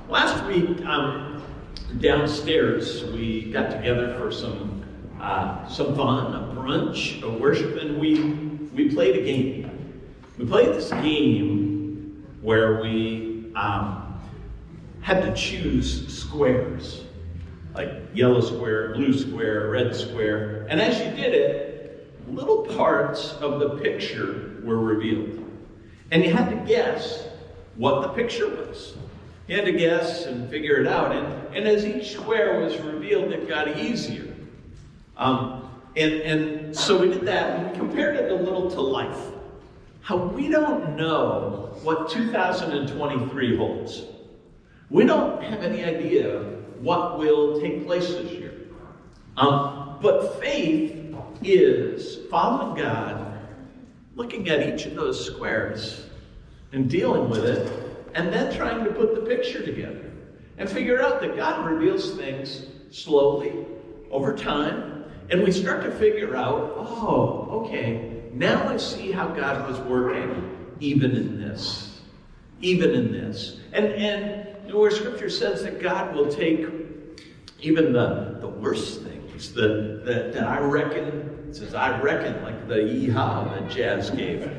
Last week, downstairs, we got together for some fun, a brunch, a worship, and we played a game. We played this game where we had to choose squares, like yellow square, blue square, red square, and as you did it, little parts of the picture were revealed. And you had to guess what the picture was. You had to guess and figure it out. And as each square was revealed, it got easier. And so we did that, and we compared it a little to life. How we don't know what 2023 holds. We don't have any idea what will take place this year. But faith is following God, looking at each of those squares and dealing with it, and then trying to put the picture together and figure out that God reveals things slowly over time. And we start to figure out, oh, okay, now I see how God was working even in this. Even in this. And where Scripture says that God will take even the worst things that I reckon, it says I reckon, like the yee-haw that Jazz gave.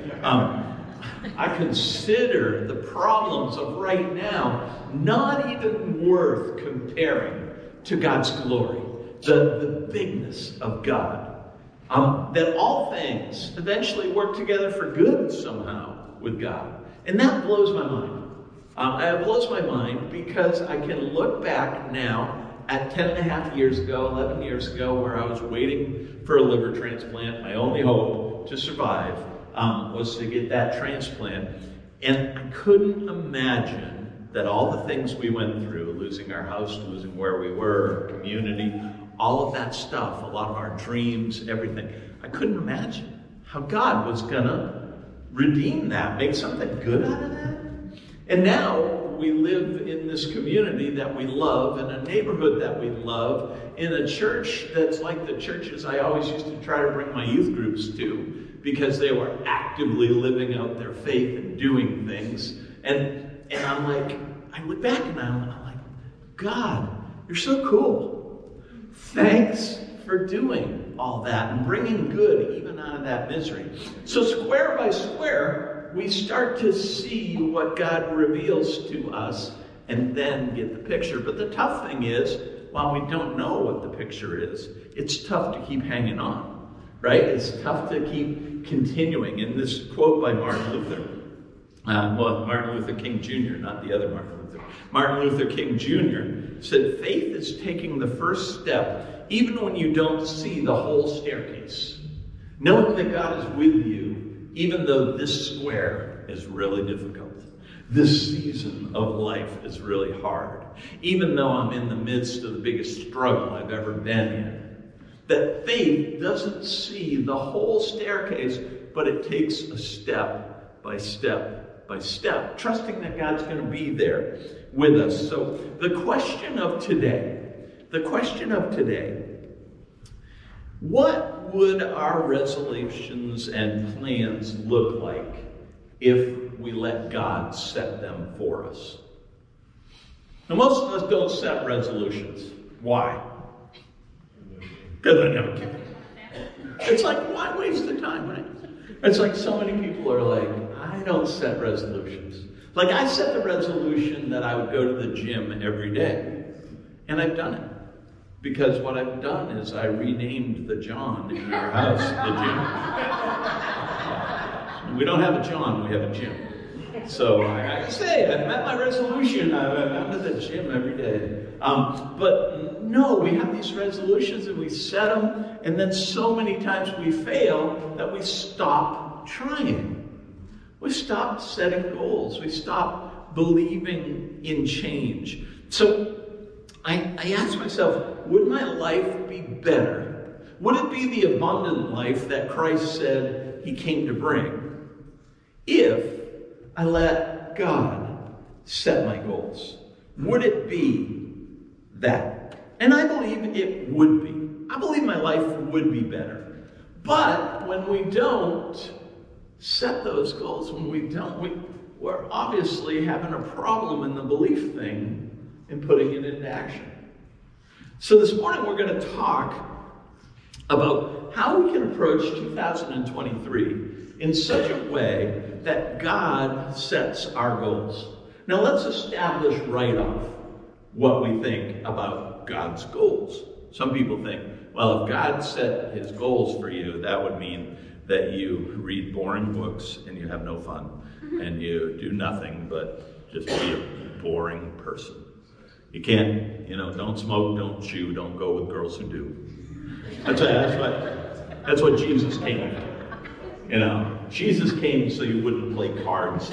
I consider the problems of right now not even worth comparing to God's glory, the bigness of God. That all things eventually work together for good somehow with God. And that blows my mind. It blows my mind because I can look back now at 10 and a half years ago, 11 years ago, where I was waiting for a liver transplant. My only hope to survive was to get that transplant. And I couldn't imagine that all the things we went through, losing our house, losing where we were, our community, all of that stuff, a lot of our dreams, everything, I couldn't imagine how God was going to redeem that, make something good out of that. And now we live in this community that we love, in a neighborhood that we love, in a church that's like the churches I always used to try to bring my youth groups to, because they were actively living out their faith and doing things. And I'm like, I look back and I'm like, God, you're so cool. Thanks for doing all that and bringing good even out of that misery. So square by square, we start to see what God reveals to us and then get the picture. But the tough thing is, while we don't know what the picture is, it's tough to keep hanging on, right? It's tough to keep continuing. In this quote by Martin Luther, Martin Luther King Jr., not the other Martin Luther. Martin Luther King Jr. said, faith is taking the first step even when you don't see the whole staircase. Knowing that God is with you, even though this square is really difficult. This season of life is really hard. Even though I'm in the midst of the biggest struggle I've ever been in. That faith doesn't see the whole staircase, but it takes a step by step by step, trusting that God's going to be there with us. So the question of today, what would our resolutions and plans look like if we let God set them for us? Now, most of us don't set resolutions. Why? Because I never can. It's like, why waste the time, right? It's like so many people are like, I don't set resolutions. Like I set the resolution that I would go to the gym every day. And I've done it. Because what I've done is I renamed the John in our house the gym. We don't have a John, we have a gym. So I say, I've met my resolution. I've gone to the gym every day. But no, we have these resolutions and we set them, and then so many times we fail that we stop trying. We stop setting goals. We stop believing in change. So I ask myself, would my life be better? Would it be the abundant life that Christ said he came to bring if I let God set my goals? Would it be that? And I believe it would be. I believe my life would be better. But when we don't set those goals, when we don't, we're obviously having a problem in the belief thing and putting it into action. So this morning we're going to talk about how we can approach 2023 in such a way that God sets our goals. Now let's establish right off what we think about God's goals. Some people think, well, if God set his goals for you, that would mean that you read boring books and you have no fun and you do nothing but just be a boring person. You can't, don't smoke, don't chew, don't go with girls who do. That's what Jesus came for. Jesus came so you wouldn't play cards.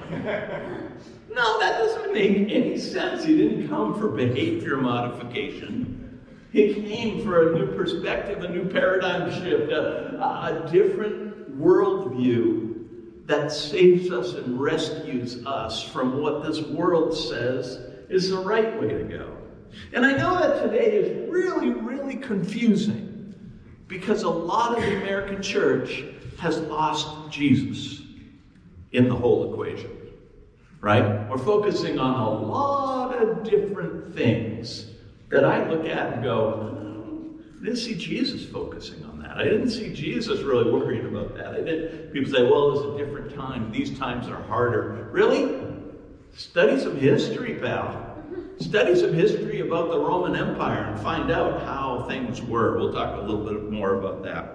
No, that doesn't make any sense. He didn't come for behavior modification. He came for a new perspective, a new paradigm shift, a different worldview that saves us and rescues us from what this world says is the right way to go. And I know that today is really, really confusing because a lot of the American church has lost Jesus in the whole equation, right? We're focusing on a lot of different things that I look at and go, I didn't see Jesus focusing on that. I didn't see Jesus really worried about that. People say, well, it's a different time. These times are harder. Really? Study some history, pal. Study some history about the Roman Empire and find out how things were. We'll talk a little bit more about that.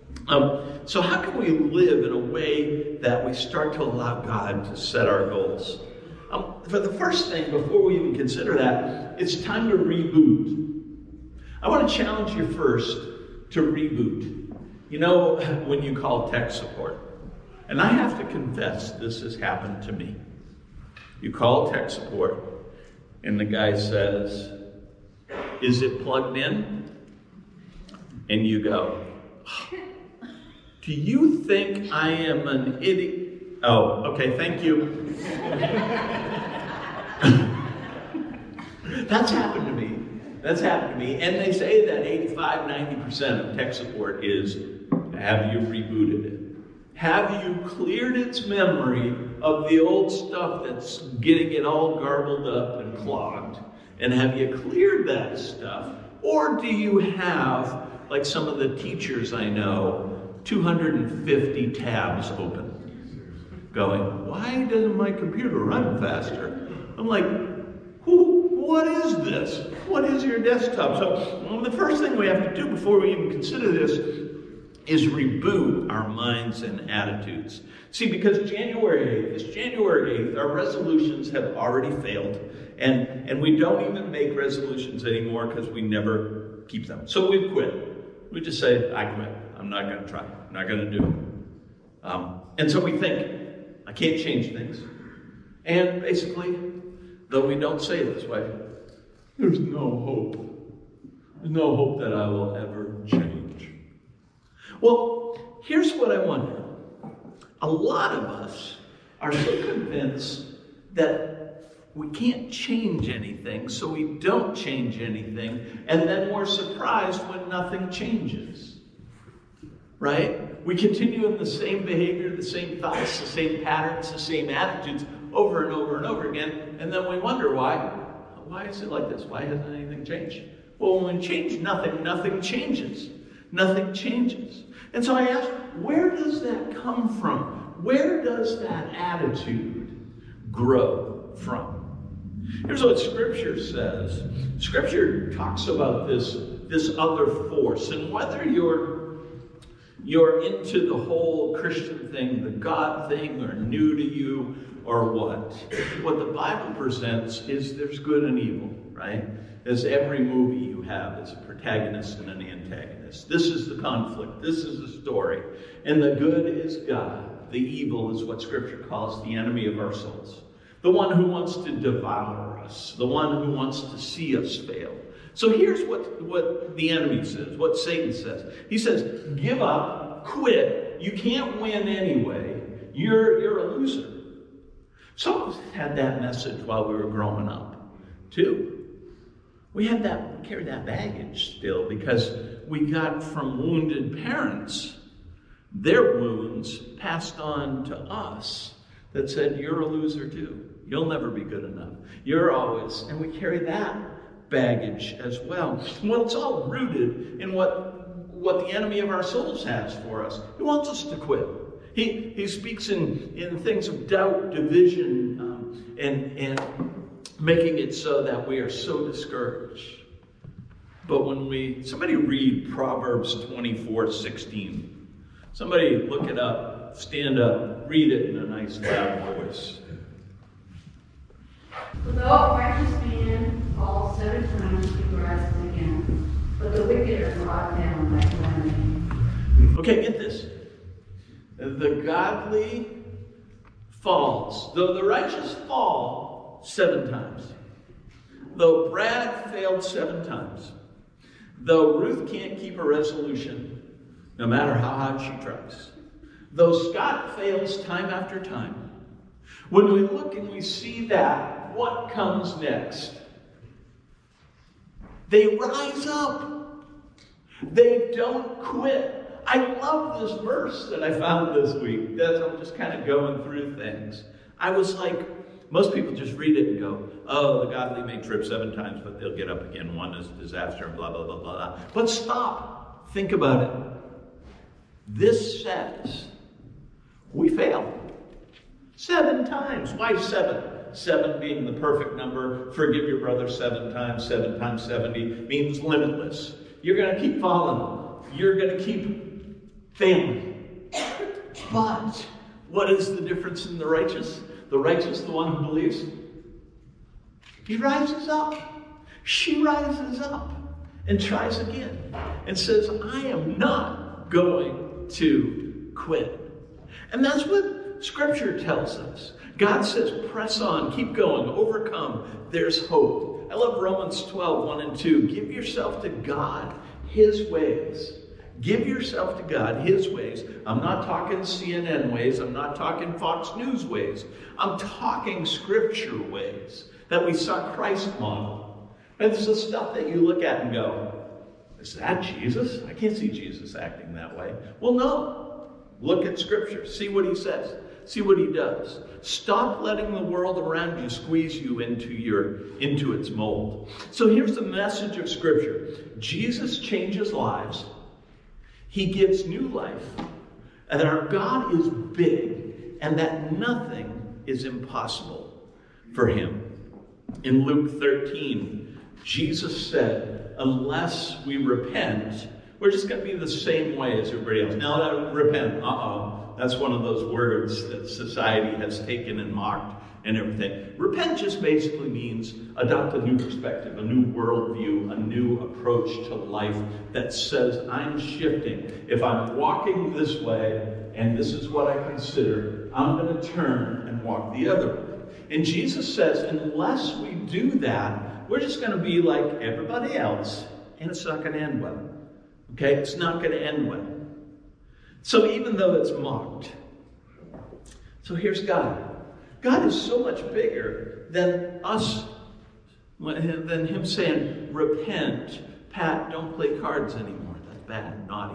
So how can we live in a way that we start to allow God to set our goals? For the first thing, before we even consider that, it's time to reboot. I want to challenge you first to reboot. When you call tech support, and I have to confess this has happened to me. You call tech support, and the guy says, is it plugged in? And you go, do you think I am an idiot? Oh, okay, thank you. That's happened to me. And they say that 85-90% of tech support is, have you rebooted it? Have you cleared its memory of the old stuff that's getting it all garbled up and clogged? And have you cleared that stuff? Or do you have, like some of the teachers I know, 250 tabs open? Going, why doesn't my computer run faster? I'm like, what is this? What is your desktop? So the first thing we have to do before we even consider this is reboot our minds and attitudes. See, because January 8th, our resolutions have already failed. And we don't even make resolutions anymore because we never keep them. So we quit. We just say, I quit. I'm not going to try. I'm not going to do it. And so we think, I can't change things. And basically, though we don't say it this way, there's no hope. There's no hope that I will ever change. Well, here's what I wonder. A lot of us are so convinced that we can't change anything, so we don't change anything, and then we're surprised when nothing changes. Right? We continue in the same behavior, the same thoughts, the same patterns, the same attitudes over and over and over again, and then we wonder why. Why is it like this? Why hasn't anything changed? Well, when we change nothing changes. Nothing changes. And so I ask, where does that come from? Where does that attitude grow from? Here's what Scripture says. Scripture talks about this other force, and whether you're into the whole Christian thing, the God thing, or new to you, or what the Bible presents is there's good and evil, right? As every movie you have is a protagonist and an antagonist. This is the conflict. This is the story. And the good is God. The evil is what Scripture calls the enemy of our souls. The one who wants to devour us. The one who wants to see us fail. So here's what the enemy says, what Satan says. He says, give up, quit. You can't win anyway. You're a loser. Some of us had that message while we were growing up, too. We carried that baggage still because we got from wounded parents their wounds passed on to us that said, you're a loser too. You'll never be good enough. You're always, and we carry that baggage as well. Well, it's all rooted in what the enemy of our souls has for us. He wants us to quit. He speaks in things of doubt, division, and making it so that we are so discouraged. But when somebody read Proverbs 24:16. Somebody look it up, stand up, read it in a nice loud voice. For though a righteous man falls 7 times, he rises again, but the wicked are brought down by calamity. Okay, get this. The godly falls. Though the righteous fall 7 times. Though Brad failed 7 times. Though Ruth can't keep a resolution, no matter how hard she tries. Though Scott fails time after time. When we look and we see that, what comes next? They rise up. They don't quit. I love this verse that I found this week as I'm just kind of going through things. I was like, most people just read it and go, oh, the godly may trip 7 times, but they'll get up again. One is disaster and blah, blah, blah, blah, blah. But stop. Think about it. This says we fail 7 times. Why 7? 7 being the perfect number. Forgive your brother 7 times. 7 times 70 means limitless. You're going to keep falling. You're going to keep failing. But what is the difference in the righteous? The righteous, the one who believes, he rises up. She rises up and tries again and says, I am not going to quit. And that's what Scripture tells us. God says, press on, keep going, overcome. There's hope. I love Romans 12, 1 and 2. Give yourself to God, His ways. Give yourself to God, His ways. I'm not talking CNN ways. I'm not talking Fox News ways. I'm talking Scripture ways that we saw Christ model. And it's the stuff that you look at and go, is that Jesus? I can't see Jesus acting that way. Well, no. Look at Scripture. See what He says. See what He does. Stop letting the world around you squeeze you into its mold. So here's the message of Scripture. Jesus changes lives. He gives new life. And that our God is big. And that nothing is impossible for Him. In Luke 13, Jesus said, unless we repent, we're just going to be the same way as everybody else. Now, repent, that's one of those words that society has taken and mocked and everything. Repent just basically means adopt a new perspective, a new worldview, a new approach to life that says, I'm shifting. If I'm walking this way, and this is what I consider, I'm going to turn and walk the other way. And Jesus says, unless we do that, we're just going to be like everybody else, and it's not going to end well. Okay? It's not going to end well. So even though it's mocked. So here's God. God is so much bigger than us, than Him saying, repent. Pat, don't play cards anymore. That's bad, naughty.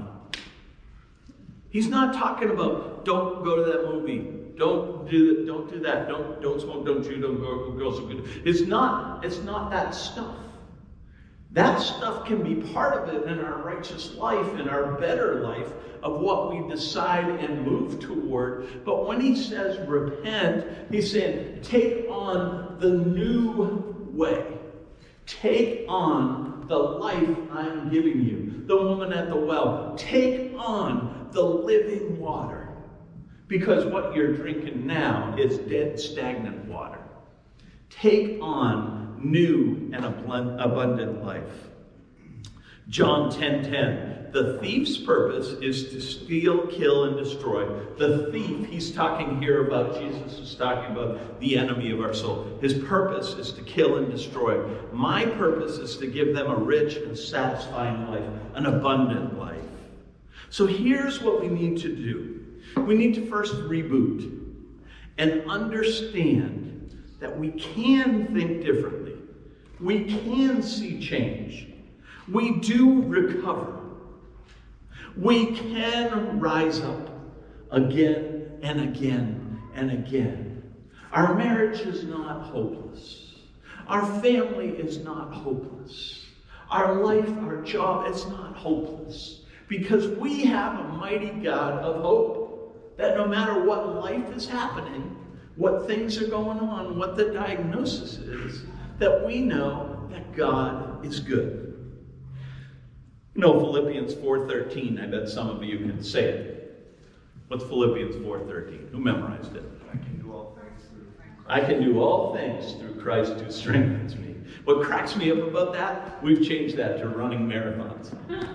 He's not talking about don't go to that movie. Don't do that. Don't smoke, don't chew, don't go girls are good. It's not that stuff. That stuff can be part of it in our righteous life, in our better life, of what we decide and move toward. But when He says repent, He's saying take on the new way. Take on the life I'm giving you. The woman at the well. Take on the living water. Because what you're drinking now is dead, stagnant water. Take on new and abundant life. John 10:10. The thief's purpose is to steal, kill, and destroy. The thief, he's talking here about, Jesus is talking about the enemy of our soul. His purpose is to kill and destroy. My purpose is to give them a rich and satisfying life, an abundant life. So here's what we need to do. We need to first reboot and understand that we can think differently. We can see change. We do recover. We can rise up again and again and again. Our marriage is not hopeless. Our family is not hopeless. Our life, our job is not hopeless. Because we have a mighty God of hope. That no matter what life is happening, what things are going on, what the diagnosis is, that we know that God is good. You know Philippians 4:13, I bet some of you can say it. What's Philippians 4:13? Who memorized it? I can do all things through Christ. I can do all things through Christ who strengthens me. What cracks me up about that, we've changed that to running marathons.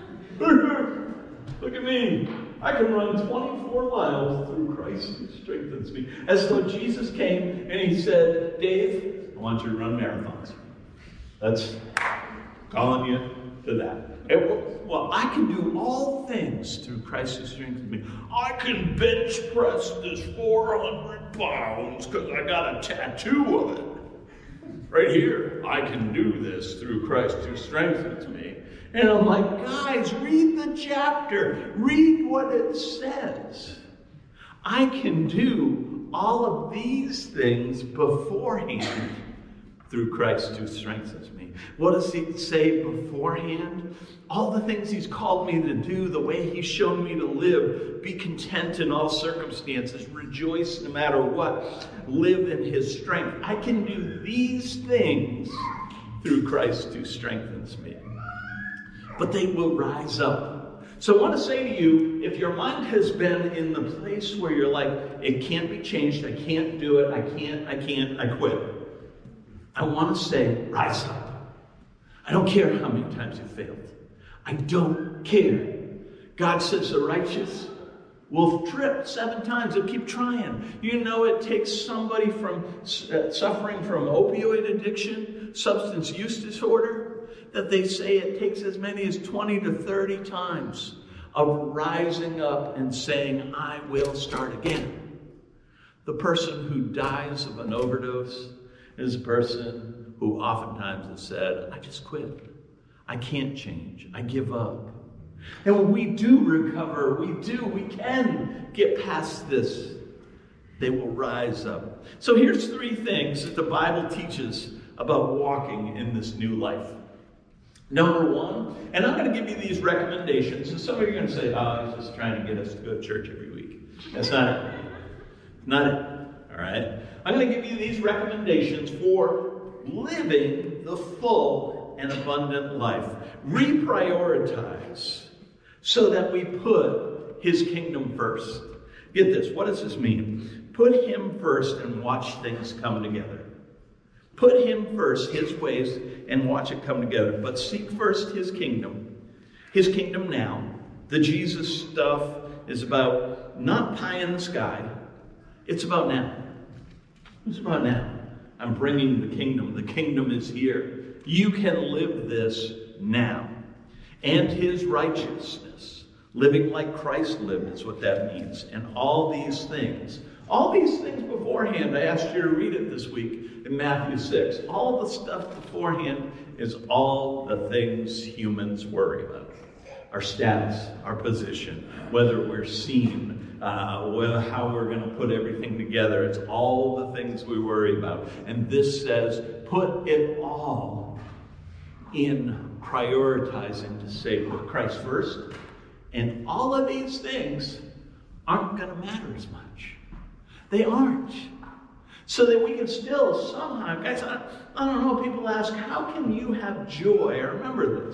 Look at me. I can run 24 miles through Christ who strengthens me. As though Jesus came and he said, Dave, I want you to run marathons. That's calling you to that. Well, I can do all things through Christ who strengthens me. I can bench press this 400 pounds because I got a tattoo of it. Right here, I can do this through Christ who strengthens me. And I'm like, guys, read the chapter. Read what it says. I can do all of these things beforehand through Christ who strengthens me. What does he say beforehand? All the things he's called me to do, the way he's shown me to live, be content in all circumstances, rejoice no matter what, live in his strength. I can do these things through Christ who strengthens me. But they will rise up. So I want to say to you, if your mind has been in the place where you're like, it can't be changed, I can't do it, I quit. I want to say, rise up. I don't care how many times you failed. I don't care. God says the righteous will trip 7 times and keep trying. You know it takes somebody from suffering from opioid addiction, substance use disorder, that they say it takes as many as 20 to 30 times of rising up and saying, I will start again. The person who dies of an overdose is a person who oftentimes has said, I just quit. I can't change. I give up. And when we do recover, we can get past this. They will rise up. So here's 3 things that the Bible teaches about walking in this new life. Number 1, and I'm going to give you these recommendations. And some of you are going to say, oh, he's just trying to get us to go to church every week. That's not it. Not it. All right? I'm going to give you these recommendations for living the full and abundant life. Reprioritize so that we put his kingdom first. Get this. What does this mean? Put him first and watch things come together. Put him first, his ways, and watch it come together. But seek first his kingdom now. The Jesus stuff is about not pie in the sky. It's about now. It's about now. I'm bringing the kingdom. The kingdom is here. You can live this now. And his righteousness. Living like Christ lived is what that means. And all these things beforehand, I asked you to read it this week in Matthew 6. All the stuff beforehand is all the things humans worry about. Our status, our position, whether we're seen, how we're going to put everything together. It's all the things we worry about. And this says, put it all in prioritizing to say, put Christ first. And all of these things aren't going to matter as much. They aren't. So that we can still somehow, guys, I don't know, people ask, how can you have joy? I remember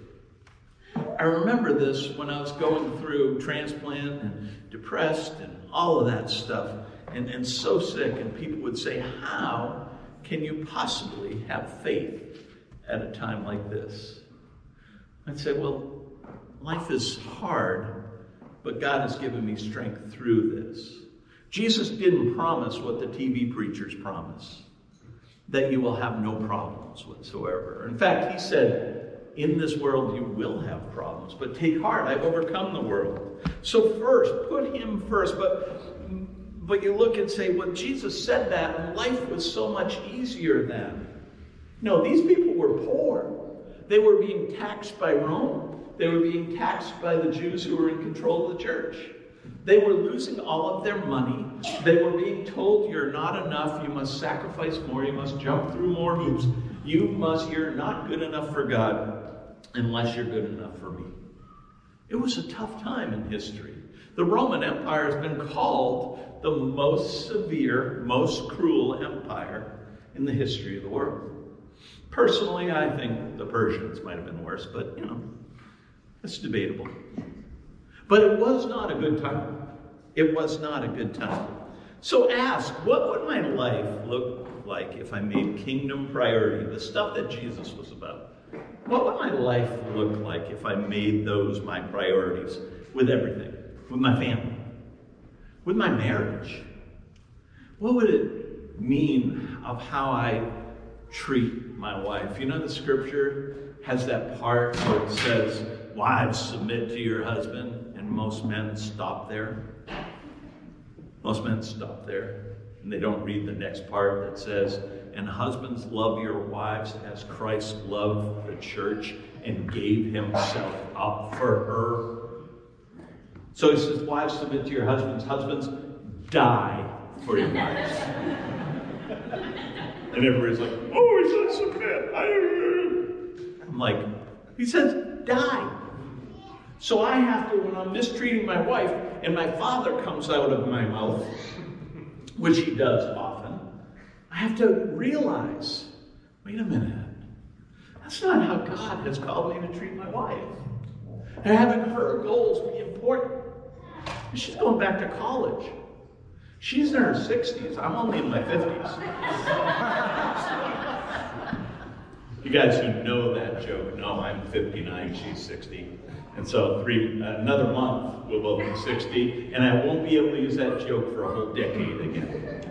this when I was going through transplant and depressed and all of that stuff and so sick. And people would say, how can you possibly have faith at a time like this? I'd say, well, life is hard, but God has given me strength through this. Jesus didn't promise what the TV preachers promise, that you will have no problems whatsoever. In fact, he said, in this world you will have problems, but take heart, I've overcome the world. So first, put him first. But you look and say, well, Jesus said that, and life was so much easier then. No, these people were poor. They were being taxed by Rome. They were being taxed by the Jews who were in control of the church. They were losing all of their money. They were being told, you're not enough, you must sacrifice more, you must jump through more hoops. You're not good enough for God unless you're good enough for me. It was a tough time in history. The Roman Empire has been called the most severe, most cruel empire in the history of the world. Personally, I think the Persians might have been worse, but it's debatable. But it was not a good time. It was not a good time. So ask, what would my life look like if I made kingdom priority, the stuff that Jesus was about? What would my life look like if I made those my priorities with everything? With my family? With my marriage? What would it mean of how I treat my wife? You know, the scripture has that part where it says, wives, submit to your husband. And most men stop there. Most men stop there. And they don't read the next part that says, and husbands, love your wives as Christ loved the church and gave himself up for her. So he says, wives, submit to your husbands. Husbands, die for your wives. And everybody's like, oh, he said submit. I'm like, he says, die. So I have to, when I'm mistreating my wife and my father comes out of my mouth, which he does often, I have to realize, wait a minute, that's not how God has called me to treat my wife. And having her goals be important. She's going back to college. She's in her 60s. I'm only in my 50s. You guys who know that joke know I'm 59, she's 60. And so another month we'll both be 60, and I won't be able to use that joke for a whole decade again.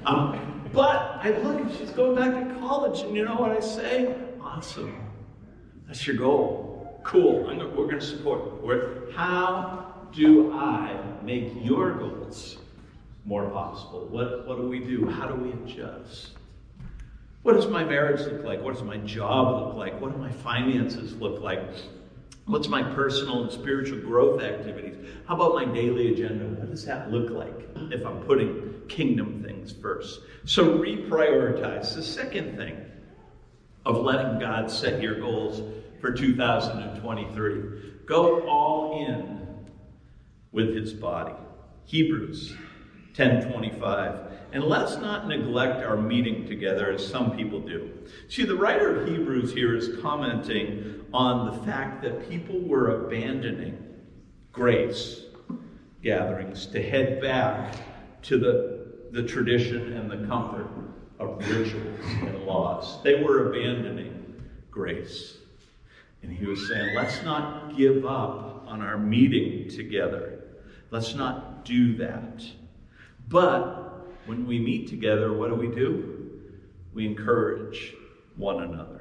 But I look and she's going back to college, and you know what I say? Awesome. That's your goal. Cool. We're going to support it. How do I make your goals more possible? What do we do? How do we adjust? What does my marriage look like? What does my job look like? What do my finances look like? What's my personal and spiritual growth activities? How about my daily agenda? What does that look like if I'm putting kingdom things first? So reprioritize. The second thing of letting God set your goals for 2023. Go all in with his body. Hebrews 10:25. And let's not neglect our meeting together as some people do. See, the writer of Hebrews here is commenting on the fact that people were abandoning grace gatherings to head back to the tradition and the comfort of rituals and laws. They were abandoning grace. And he was saying, let's not give up on our meeting together. Let's not do that. But when we meet together, what do? We encourage one another.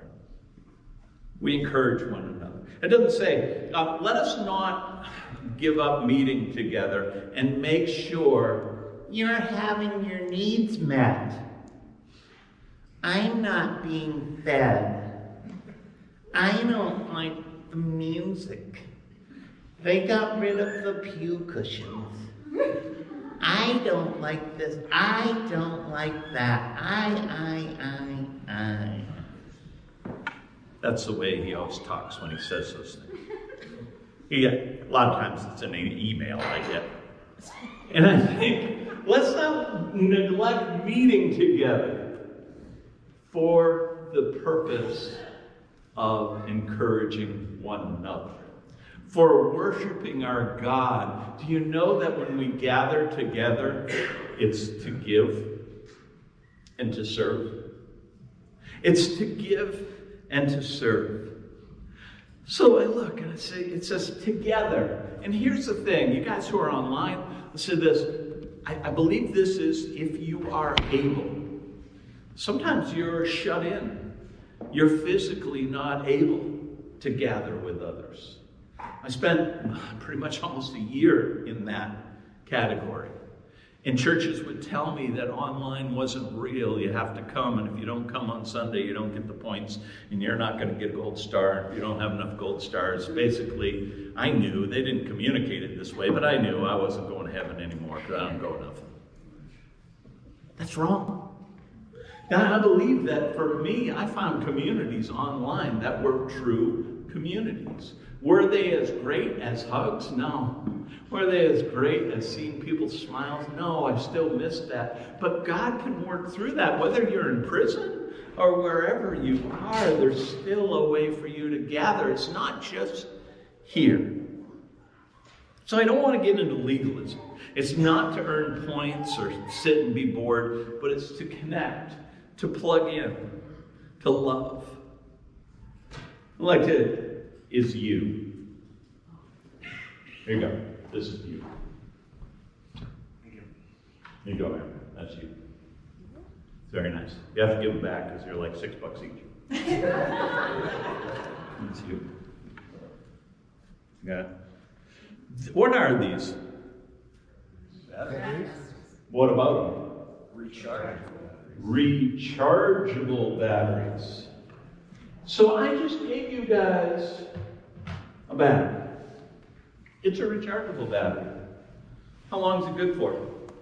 We encourage one another. It doesn't say, let us not give up meeting together and make sure you're having your needs met. I'm not being fed. I don't like the music. They got rid of the pew cushions. I don't like this. I don't like that. I. That's the way he always talks when he says those things. A lot of times it's in an email I get. And I think, let's not neglect meeting together for the purpose of encouraging one another. For worshiping our God. Do you know that when we gather together, it's to give and to serve? It's to give and to serve. So I look and it says together. And here's the thing, you guys who are online, listen to this. I believe this is if you are able. Sometimes you're shut in. You're physically not able to gather with others. I spent pretty much almost a year in that category. And churches would tell me that online wasn't real. You have to come, and if you don't come on Sunday, you don't get the points, and you're not going to get a gold star if you don't have enough gold stars. Basically, I knew, they didn't communicate it this way, but I knew I wasn't going to heaven anymore because I don't go enough. That's wrong. Now, I believe that for me, I found communities online that were true communities. Were they as great as hugs? No. Were they as great as seeing people's smiles? No, I still miss that. But God can work through that. Whether you're in prison or wherever you are, there's still a way for you to gather. It's not just here. So I don't want to get into legalism. It's not to earn points or sit and be bored, but it's to connect, to plug in, to love. Like it is you. Here you go. This is you. Thank you. Here you go, man. That's you. Very nice. You have to give them back because they're like $6 each. That's you. Got it? What are these? Batteries? What about them? Rechargeable batteries. Rechargeable batteries. So I just gave you guys a battery. It's a rechargeable battery. How long is it good for?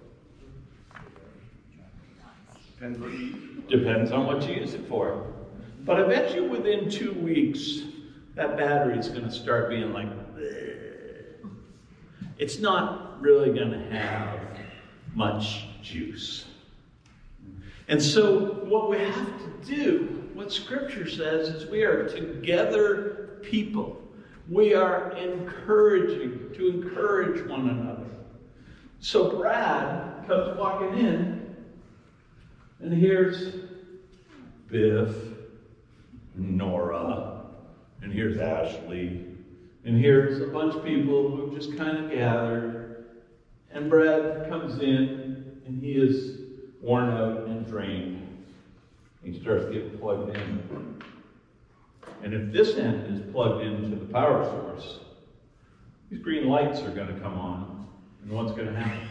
Depends what you use. Depends on what you use it for. But I bet you within 2 weeks, that battery is going to start being like, bleh. It's not really going to have much juice. And so what we have to do, what Scripture says, is we are together people. We are to encourage one another. So Brad comes walking in, and here's Biff, and Nora, and here's Ashley, and here's a bunch of people who've just kind of gathered. And Brad comes in, and he is worn out and drained. He starts getting plugged in. And if this end is plugged into the power source, these green lights are going to come on. And what's going to happen?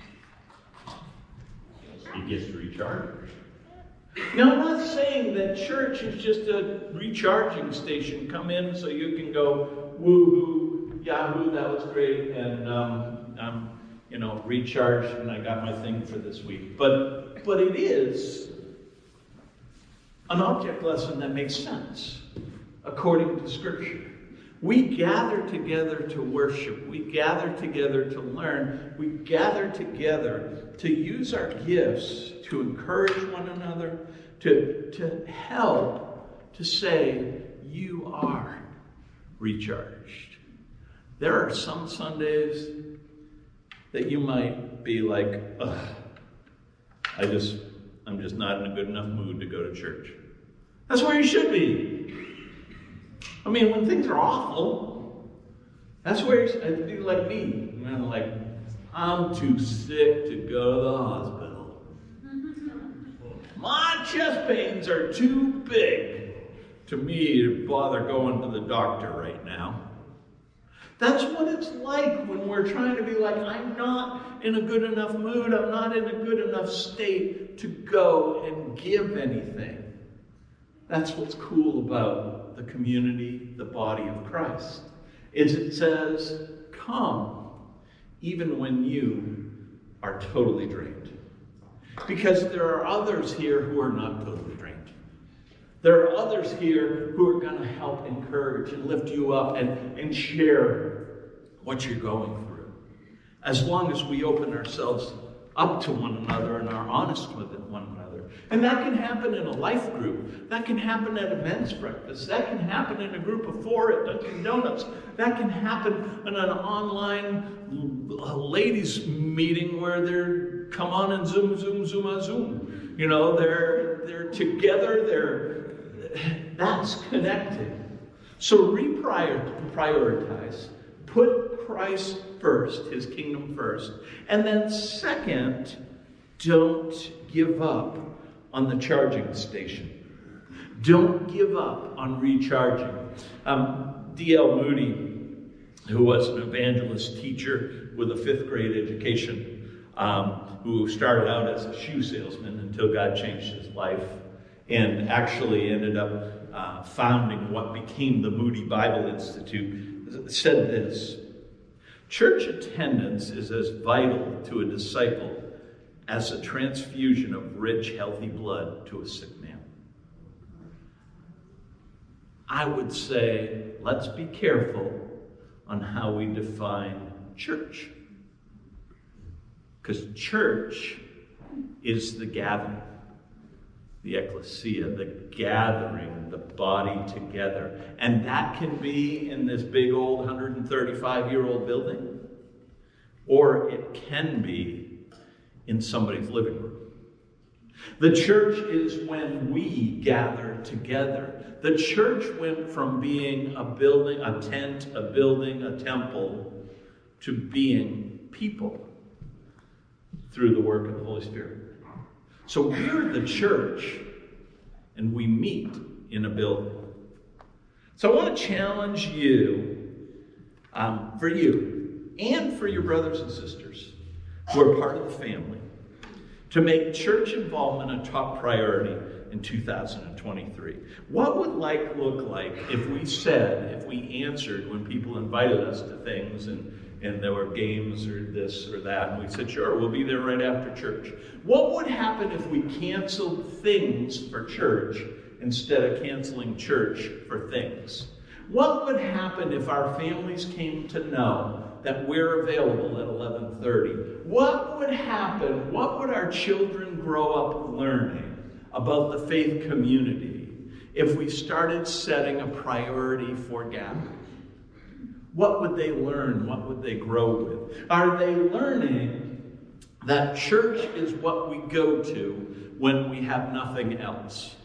He gets recharged. Now, I'm not saying that church is just a recharging station. Come in so you can go, woo-hoo, yahoo, that was great, and I'm, recharged, and I got my thing for this week. But it is an object lesson that makes sense. According to Scripture, we gather together to worship. We gather together to learn. We gather together to use our gifts to encourage one another, to help, to say, you are recharged. There are some Sundays that you might be like, ugh, I'm just not in a good enough mood to go to church. That's where you should be. I mean, when things are awful, that's where I'd be like me. I'm like, I'm too sick to go to the hospital. My chest pains are too big to me to bother going to the doctor right now. That's what it's like when we're trying to be like, I'm not in a good enough mood, I'm not in a good enough state to go and give anything. That's what's cool about the community, the body of Christ, is it says, come, even when you are totally drained. Because there are others here who are not totally drained. There are others here who are going to help encourage and lift you up and share what you're going through. As long as we open ourselves up to one another and are honest with one another. And that can happen in a life group. That can happen at a men's breakfast. That can happen in a group of 4 at Dunkin' Donuts. That can happen in an online ladies meeting where they're come on and zoom. You know, they're together. That's connected. So reprioritize. Put Christ first, his kingdom first. And then second, don't give up on the charging station. Don't give up on recharging. D.L. Moody, who was an evangelist teacher with a 5th grade education, who started out as a shoe salesman until God changed his life, and actually ended up founding what became the Moody Bible Institute, said this: church attendance is as vital to a disciple as a transfusion of rich, healthy blood to a sick man. I would say, let's be careful on how we define church. Because church is the gathering, the ecclesia, the gathering, the body together. And that can be in this big old 135-year-old building, or it can be in somebody's living room. The church is when we gather together. The church went from being a building, a tent, a building, a temple, to being people through the work of the Holy Spirit. So we're the church, and we meet in a building. So I want to challenge you, for you, and for your brothers and sisters who are part of the family, to make church involvement a top priority in 2023. What would life look like if we answered when people invited us to things and there were games or this or that, and we said, sure, we'll be there right after church. What would happen if we canceled things for church instead of canceling church for things? What would happen if our families came to know that we're available at 11:30? What would happen? What would our children grow up learning about the faith community if we started setting a priority for gathering? What would they learn? What would they grow with? Are they learning that church is what we go to when we have nothing else?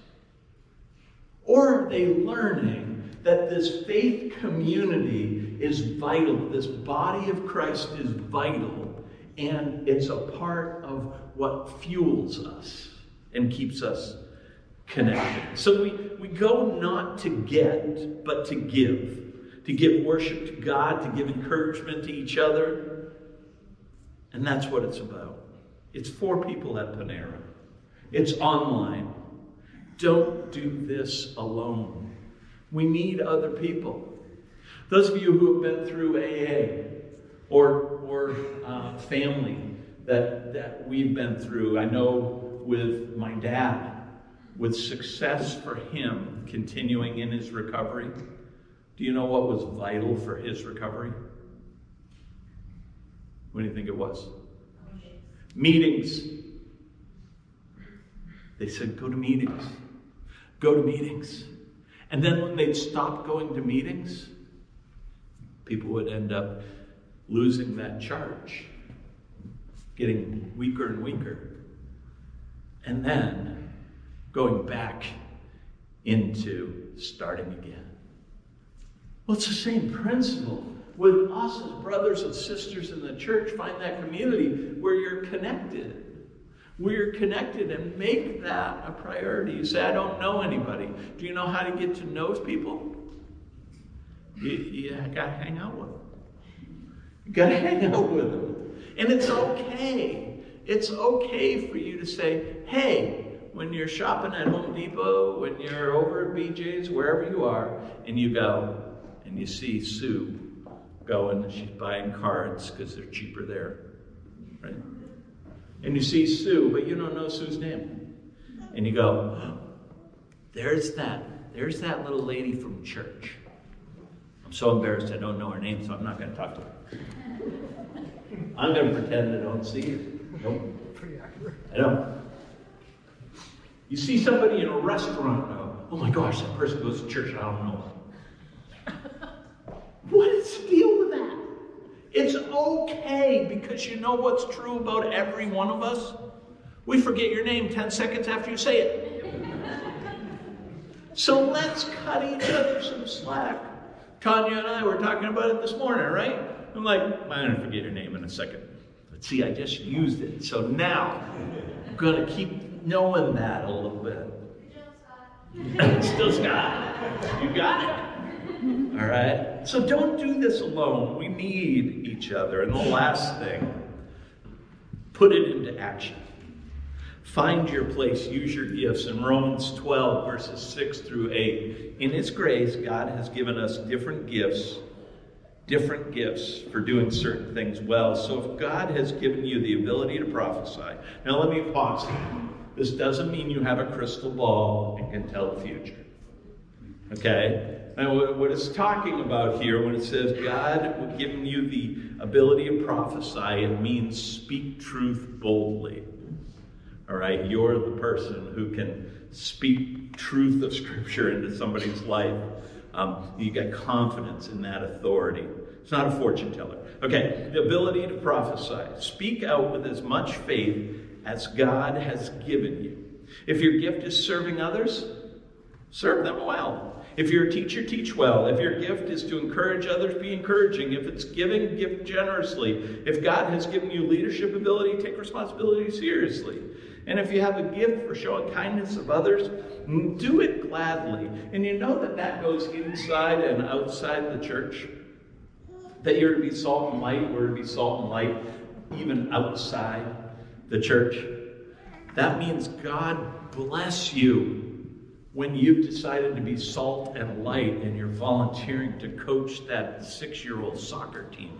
Or are they learning that this faith community is vital, this body of Christ is vital, and it's a part of what fuels us and keeps us connected? So we go not to get, but to give. To give worship to God, to give encouragement to each other. And that's what it's about. It's for people at Panera. It's online. Don't do this alone. We need other people. Those of you who have been through AA or family that we've been through, I know with my dad, with success for him continuing in his recovery, do you know what was vital for his recovery? What do you think it was? Meetings. They said, go to meetings. Go to meetings. And then when they'd stop going to meetings, people would end up losing that charge, getting weaker and weaker, and then going back into starting again. Well, it's the same principle. With us as brothers and sisters in the church, find that community where you're connected. Where you're connected, and make that a priority. You say, I don't know anybody. Do you know how to get to know people? You got to hang out with them. You got to hang out with them. And it's okay. It's okay for you to say, hey, when you're shopping at Home Depot, when you're over at BJ's, wherever you are, and you go, and you see Sue going, and she's buying cards because they're cheaper there, right? And you see Sue, but you don't know Sue's name. And you go, oh, there's that little lady from church. I'm so embarrassed I don't know her name, so I'm not going to talk to her. I'm going to pretend I don't see her. Nope. I don't. You see somebody in a restaurant, oh my gosh, that person goes to church, I don't know. What is the deal with that? It's okay, because you know what's true about every one of us? We forget your name 10 seconds after you say it. So let's cut each other some slack. Tanya and I were talking about it this morning, right? I'm like, I'm going to forget your name in a second. But see, I just used it. So now, I'm going to keep knowing that a little bit. Still Scott. You got it. All right? So don't do this alone. We need each other. And the last thing, Put it into action. Find your place. Use your gifts. In Romans 12, verses 6 through 8, in His grace, God has given us different gifts for doing certain things well. So if God has given you the ability to prophesy, now let me pause here. This doesn't mean you have a crystal ball and can tell the future. Okay? Now, what it's talking about here, when it says God has given you the ability to prophesy, it means speak truth boldly. All right? You're the person who can speak truth of Scripture into somebody's life. You got confidence in that authority. It's not a fortune teller. Okay, the ability to prophesy. Speak out with as much faith as God has given you. If your gift is serving others, serve them well. If you're a teacher, teach well. If your gift is to encourage others, be encouraging. If it's giving, give generously. If God has given you leadership ability, take responsibility seriously. And if you have a gift for showing kindness of others, do it gladly. And you know that goes inside and outside the church. That you're to be salt and light. We're to be salt and light even outside the church. That means God bless you when you've decided to be salt and light and you're volunteering to coach that 6-year-old soccer team.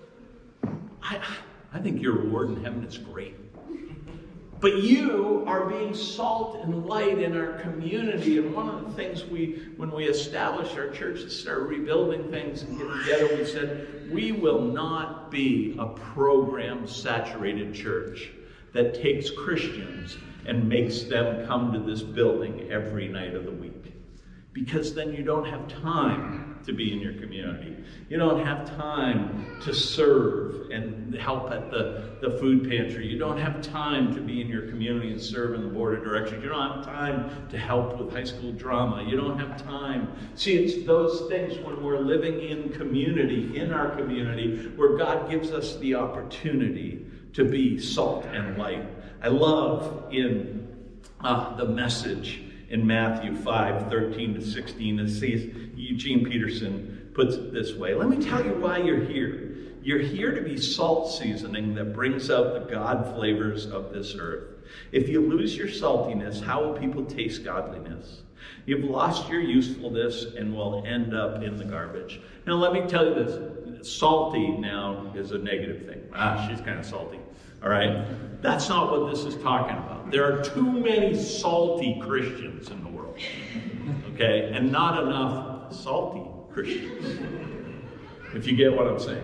I think your reward in heaven is great. But you are being salt and light in our community. And one of the things when we established our church and started rebuilding things and getting together, we said, we will not be a program-saturated church that takes Christians and makes them come to this building every night of the week. Because then you don't have time to be in your community. You don't have time to serve and help at the food pantry. You don't have time to be in your community and serve in the board of directors. You don't have time to help with high school drama. You don't have time. See, it's those things when we're living in community, in our community, where God gives us the opportunity to be salt and light. I love in the Message in Matthew 5:13-16, it says, Eugene Peterson puts it this way. Let me tell you why you're here. You're here to be salt seasoning that brings out the God flavors of this earth. If you lose your saltiness, how will people taste godliness? You've lost your usefulness and will end up in the garbage. Now let me tell you this. Salty now is a negative thing. She's kind of salty. All right? That's not what this is talking about. There are too many salty Christians in the world. Okay? And not enough salty Christians. If you get what I'm saying.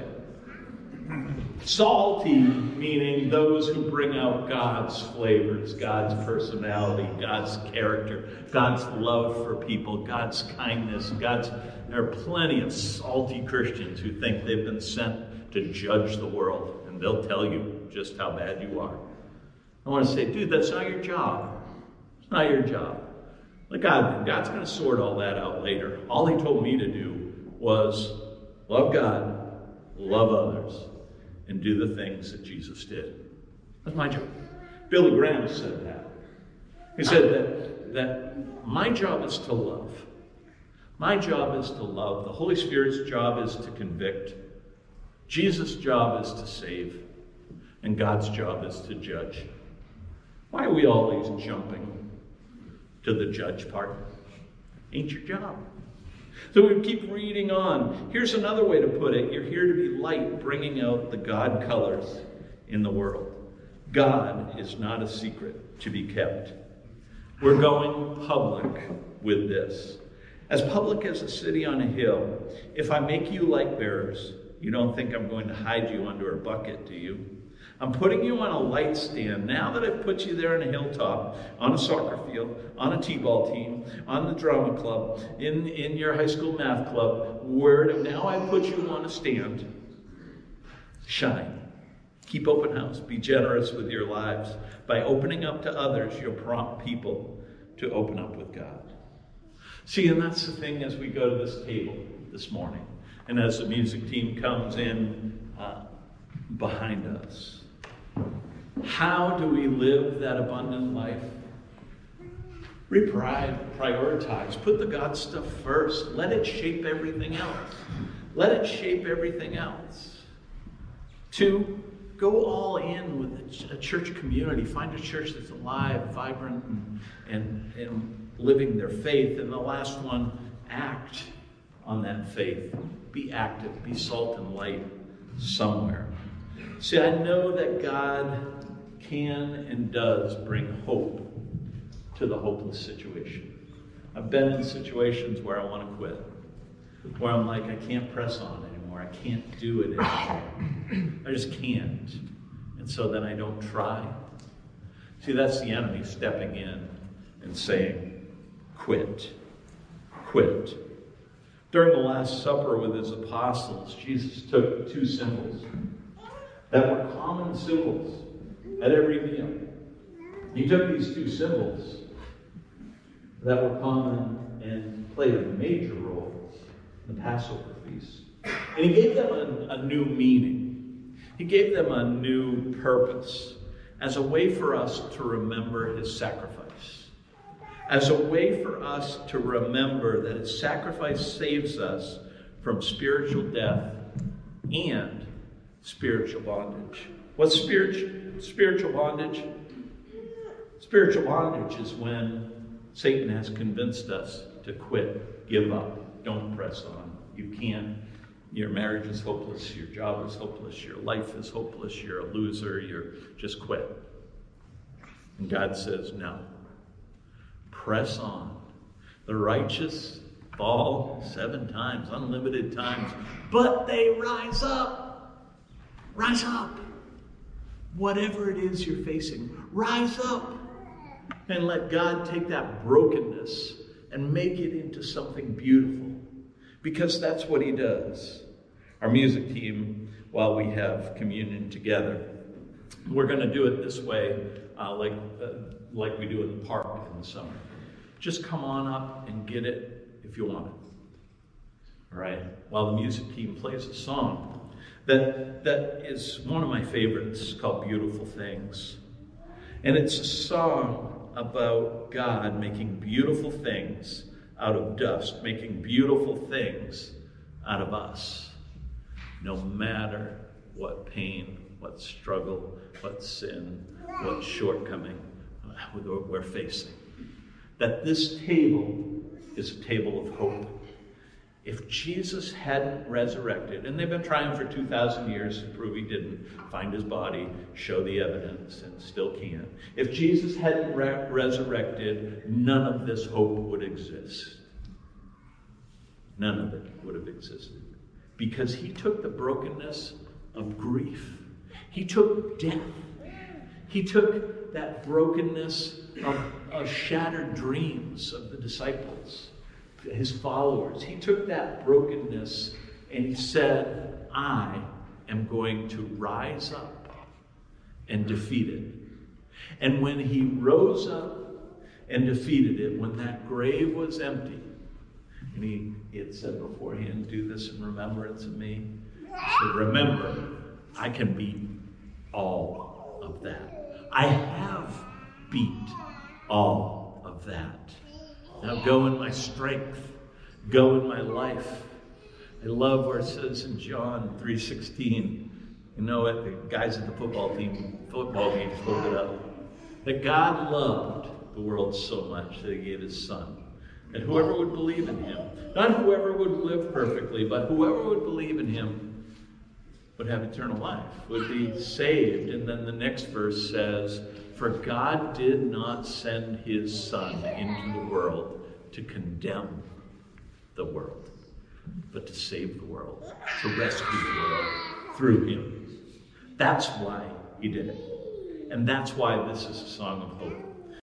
Salty meaning those who bring out God's flavors, God's personality, God's character, God's love for people, God's kindness, there are plenty of salty Christians who think they've been sent to judge the world, and they'll tell you just how bad you are. I want to say, dude, that's not your job. It's not your job. Let God's going to sort all that out later. All He told me to do was love God, love others, and do the things that Jesus did. That's my job. Billy Graham said that. He said that my job is to love. My job is to love. The Holy Spirit's job is to convict. Jesus' job is to save. And God's job is to judge. Why are we always jumping to the judge part? Ain't your job. So we keep reading on. Here's another way to put it. You're here to be light, bringing out the God colors in the world. God is not a secret to be kept. We're going public with this. As public as a city on a hill. If I make you light bearers, you don't think I'm going to hide you under a bucket, do you? I'm putting you on a light stand. Now that I've put you there on a hilltop, on a soccer field, on a t-ball team, on the drama club, in your high school math club, now I put you on a stand. Shine. Keep open house. Be generous with your lives. By opening up to others, you'll prompt people to open up with God. See, and that's the thing as we go to this table this morning, and as the music team comes in behind us. How do we live that abundant life? Prioritize. Put the God stuff first. Let it shape everything else. Let it shape everything else. 2, go all in with a church community. Find a church that's alive, vibrant, and living their faith. And the last one, act on that faith. Be active. Be salt and light somewhere. See, I know that God can and does bring hope to the hopeless situation. I've been in situations where I want to quit, where I'm like, I can't press on anymore. I can't do it anymore. I just can't. And so then I don't try. See, that's the enemy stepping in and saying, quit. Quit. During the Last Supper with his apostles, Jesus took two symbols that were common symbols at every meal. He took these two symbols that were common and played a major role in the Passover feast. And he gave them a new meaning. He gave them a new purpose as a way for us to remember his sacrifice. As a way for us to remember that his sacrifice saves us from spiritual death and spiritual bondage. What's spiritual bondage? Spiritual bondage is when Satan has convinced us to quit, give up, don't press on. You can't. Your marriage is hopeless, your job is hopeless, your life is hopeless, you're a loser, you're just quit. And God says, no. Press on. The righteous fall 7 times, unlimited times, but they rise up. Rise up. Whatever it is you're facing, rise up. And let God take that brokenness and make it into something beautiful. Because that's what he does. Our music team, while we have communion together, we're going to do it this way, like we do in the park in the summer. Just come on up and get it if you want it. All right? While the music team plays a song that is one of my favorites, called Beautiful Things. And it's a song about God making beautiful things out of dust, making beautiful things out of us. No matter what pain, what struggle, what sin, what shortcoming we're facing. That this table is a table of hope. If Jesus hadn't resurrected, and they've been trying for 2,000 years to prove he didn't, find his body, show the evidence, and still can't. If Jesus hadn't resurrected, none of this hope would exist. None of it would have existed. Because he took the brokenness of grief. He took death. He took that brokenness of shattered dreams of the disciples, his followers. He took that brokenness and he said, I am going to rise up and defeat it. And when he rose up and defeated it, when that grave was empty, and he had said beforehand, do this in remembrance of me. So remember, I can beat all of that. I have beat all of that. Now go in my strength. Go in my life. I love where it says in John 3:16, you know what, the guys at the football game pulled it up. That God loved the world so much that he gave his son. And whoever would believe in him, not whoever would live perfectly, but whoever would believe in him would have eternal life, would be saved. And then the next verse says, for God did not send his son into the world to condemn the world, but to save the world, to rescue the world through him. That's why he did it. And that's why this is a song of hope.